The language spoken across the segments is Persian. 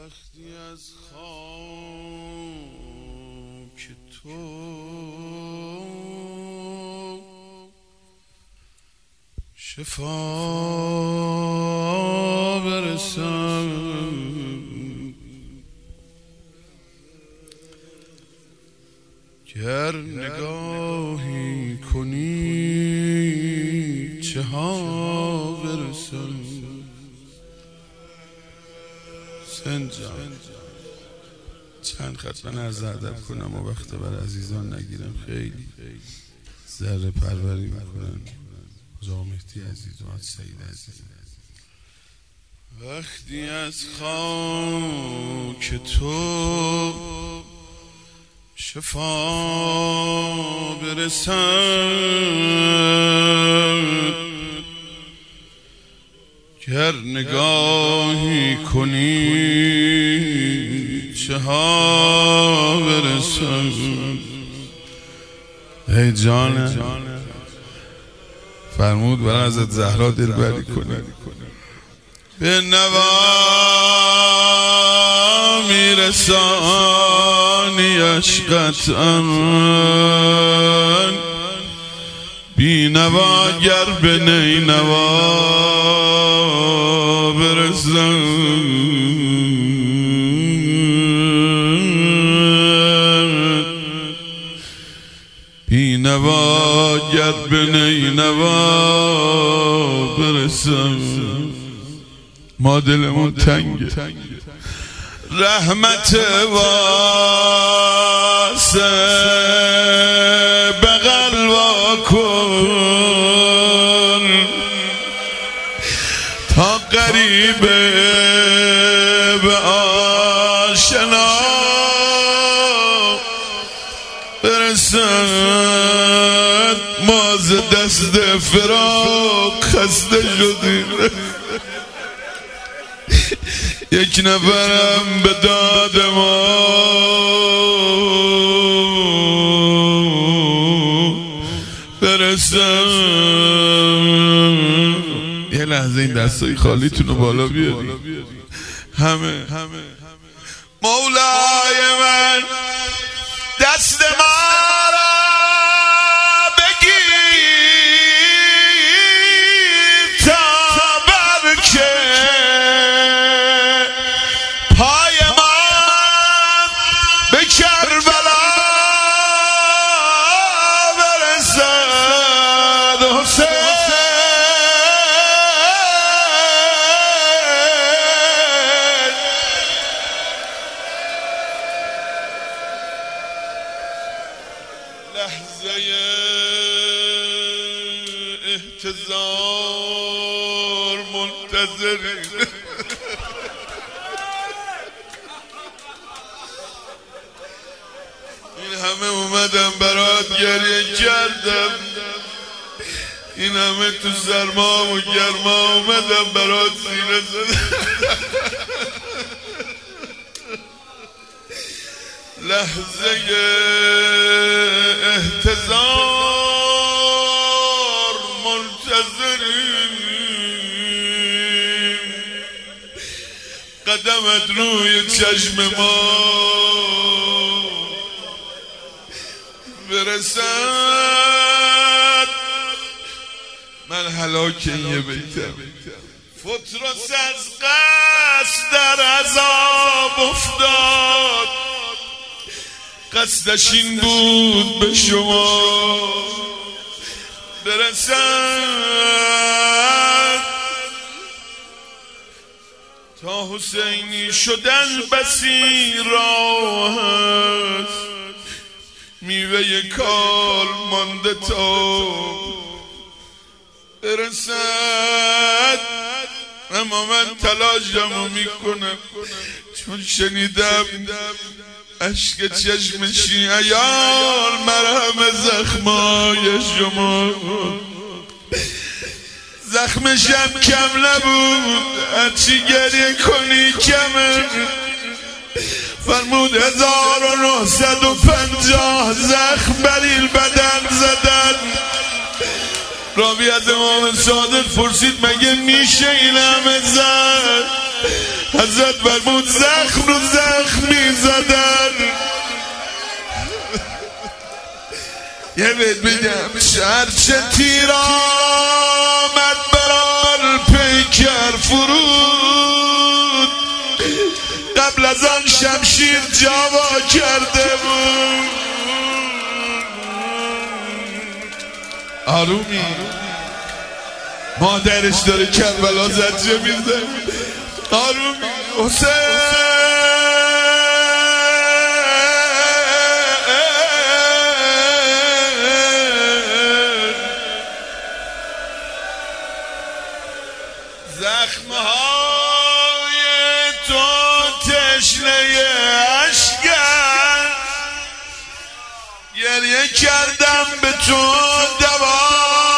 وقتی از خاک تو شفا برسم، گر نگاهی کنی چه ها برسم. سنجان چند خط من عرض ادب کنم و وقت بر عزیزان نگیرم. خیلی ذره پروری میکنن آقا مهدی عزیز و حاج سعید عزیز. وقتی از خاک تو شفا برسد، گر نگاهی کنی چه ها برسد. ای جانه فرمود بر حضرت زهرا دلبری کنی، به نوا میرسانی عشقت بی نوا گر به نینوا برسد. بی نوا گر به نینوا برسد. ما دلمون تنگه، رحمت واسه بغل وا کن تا قریبه به آشنا برسد. ما ز دست فراق خسته شدیم، یک نفرم به داد ما برسم. یه لحظه این دستای خالیتون رو بالا بیارید همه. مولای من دست ما لحظه احتضار منتظریم. این همه اومدم برات گریه کردم، این همه تو سرما و گرما اومدم برات سینه زدم. لحظه احتضار منتظریم، قدمت روی چشم ما برسد. من هلاک یه بیتم، فطرس از قصد در عذاب افتاد، قصدش این بود به شما برسد. تا حسینی شدن بسی راه است، میوه کال مانده تا برسد. اما من تلاشمو میکنم چون شنیدم اشک چشمشی عیار مرهم زخمای شما. زخمشم کم نبود، هرچی گریه کنی کمه. فرمود 1950 زخم بر این بدن زدن. راوی از امام صادق پرسید مگه میشه این همه زد؟ ازت برمون زخم رو زخم میزدن. یه بهت بگم شرچه تیر آمد برال پیکر فرود، قبل از آن شمشیر جاوا کرده بود. آرومی مادرش داره کربلا زجه میزه. آرومی حسین زخمهای تو تشنه اشکن، گریه کردم به تو دوا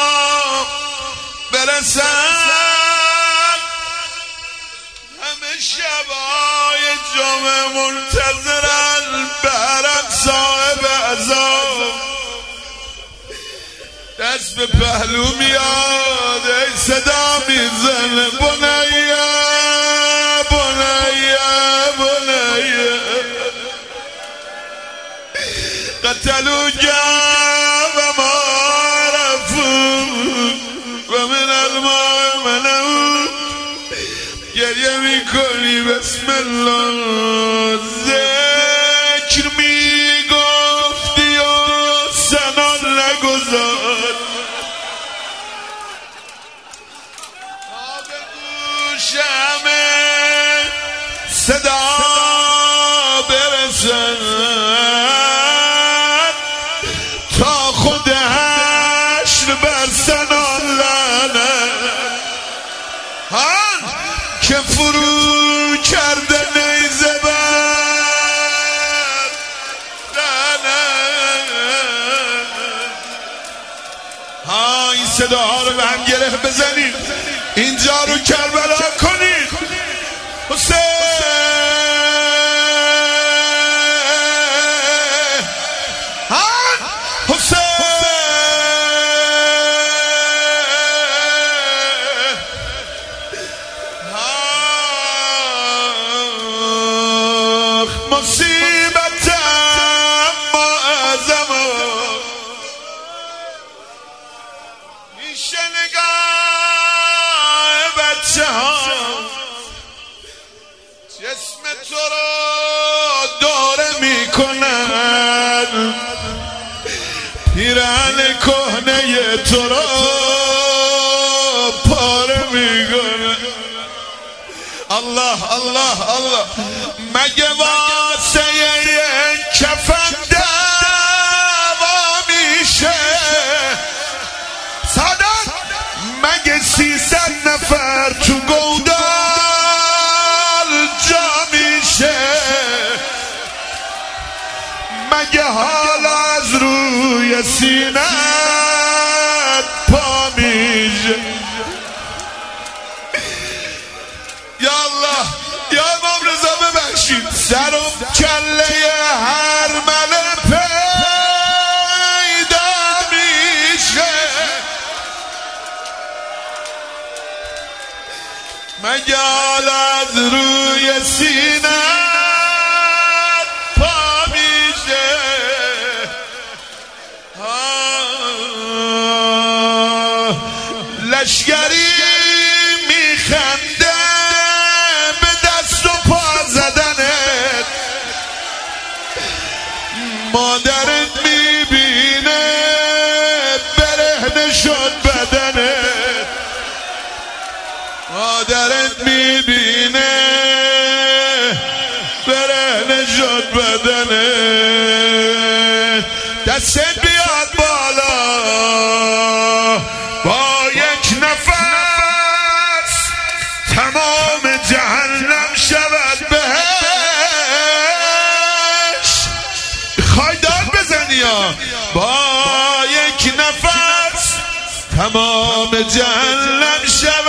برسن. همه شبای جمعه منتظرن برم صاحب عذاب. دست به پهلو میاد ای صدا میزنه بنیه بنیه بنیه قتلوا جا و ما رفوا و من الماء منعوا. گریه میکنی بسم الله ذکر میگفتی و سنان نگذار. به گوش همه صدا برسن تا خود حشر بر سنان لعنت. هان که فرو کرده نیزه بر لعنت. ها این صداها رو به هم گره بزنید، اینجا رو کربلا کنید. حسین حسین مصیبتم معظم میشه نگاه بچه ها جسم تو رو داره میکنن، پیرهن کهنه تو رو پاره میکنن. الله الله الله مگه واسه کفن دعوا میشه؟ سادات مگه 300 نفر تو گودال جا میشه؟ مگه حالا از روی سینت پا میشه؟ یا الله یا امام رضا ببخشید سرم کله هر مله پیدا میشه. مگه حالا از روی سینت پا میشه؟ لشگری میخنده به دست و پا زدنت، مادرت میبینه برهنه شد بدنت، مادرت میبینه برهنه شد بدنت. دستت بیاد بالا با یک نفس تمام جهنم شود بهش. خواهی داد بزنی یا با یک نفس تمام جهنم شود